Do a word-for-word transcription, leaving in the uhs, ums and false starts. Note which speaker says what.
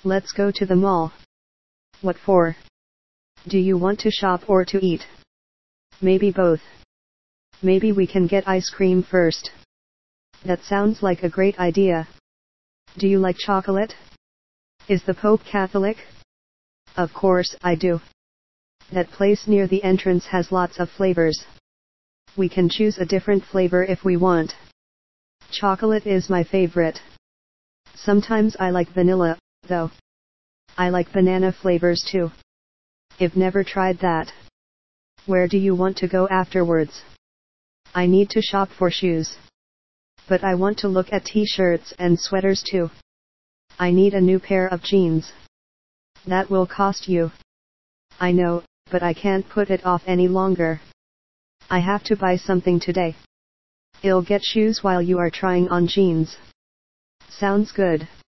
Speaker 1: Let's go to the mall. What for? Do you want to shop or to eat? Maybe both. Maybe we can get ice cream first. That sounds like a great idea. Do you like chocolate? Is the Pope Catholic? Of course I do. That place near the entrance has lots of flavors. We can choose a different flavor if we want. Chocolate is my favorite. Sometimes I like vanilla, though. I like banana flavors too. I've never tried that. Where do you want to go afterwards? I need to shop for shoes. But I want to look at t-shirts and sweaters too. I need a new pair of jeans. That will cost you. I know, but I can't put it off any longer. I have to buy something today. I'll get shoes while you are trying on jeans. Sounds good.